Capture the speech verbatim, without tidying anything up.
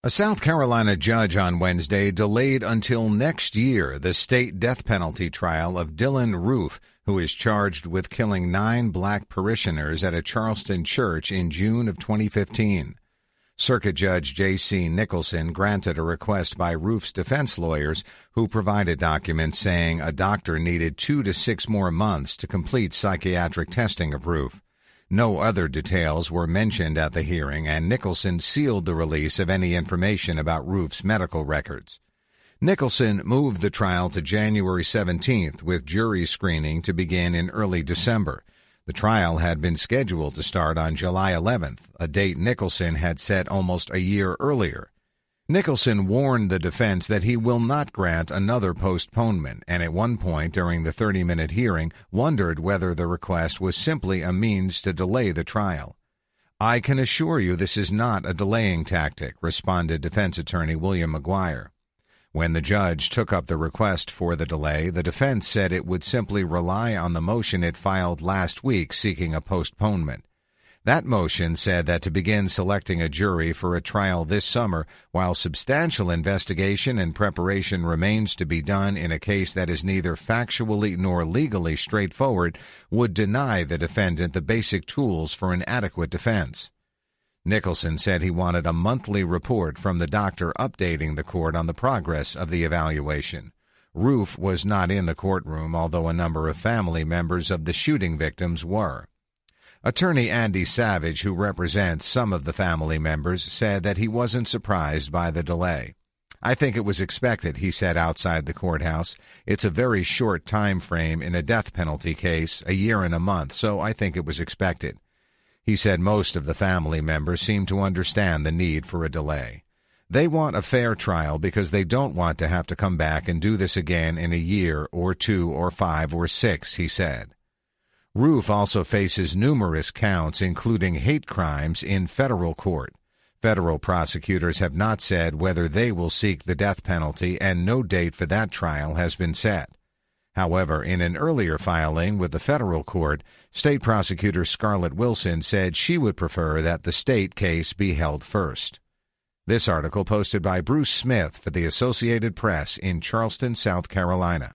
A South Carolina judge on Wednesday delayed until next year the state death penalty trial of Dylann Roof, who is charged with killing nine black parishioners at a Charleston church in June of twenty fifteen. Circuit Judge J C Nicholson granted a request by Roof's defense lawyers, who provided documents saying a doctor needed two to six more months to complete psychiatric testing of Roof. No other details were mentioned at the hearing, and Nicholson sealed the release of any information about Roof's medical records. Nicholson moved the trial to January seventeenth, with jury screening to begin in early December. The trial had been scheduled to start on July eleventh, a date Nicholson had set almost a year earlier. Nicholson warned the defense that he will not grant another postponement, and at one point during the thirty-minute hearing wondered whether the request was simply a means to delay the trial. "I can assure you this is not a delaying tactic," responded defense attorney William McGuire. When the judge took up the request for the delay, the defense said it would simply rely on the motion it filed last week seeking a postponement. That motion said that to begin selecting a jury for a trial this summer, while substantial investigation and preparation remains to be done in a case that is neither factually nor legally straightforward, would deny the defendant the basic tools for an adequate defense. Nicholson said he wanted a monthly report from the doctor updating the court on the progress of the evaluation. Roof was not in the courtroom, although a number of family members of the shooting victims were. Attorney Andy Savage, who represents some of the family members, said that he wasn't surprised by the delay. "I think it was expected," he said outside the courthouse. "It's a very short time frame in a death penalty case, a year and a month, so I think it was expected." He said most of the family members seem to understand the need for a delay. They want a fair trial because they don't want to have to come back and do this again in a year or two or five or six, he said. Roof also faces numerous counts, including hate crimes, in federal court. Federal prosecutors have not said whether they will seek the death penalty, and no date for that trial has been set. However, in an earlier filing with the federal court, state prosecutor Scarlett Wilson said she would prefer that the state case be held first. This article posted by Bruce Smith for the Associated Press in Charleston, South Carolina.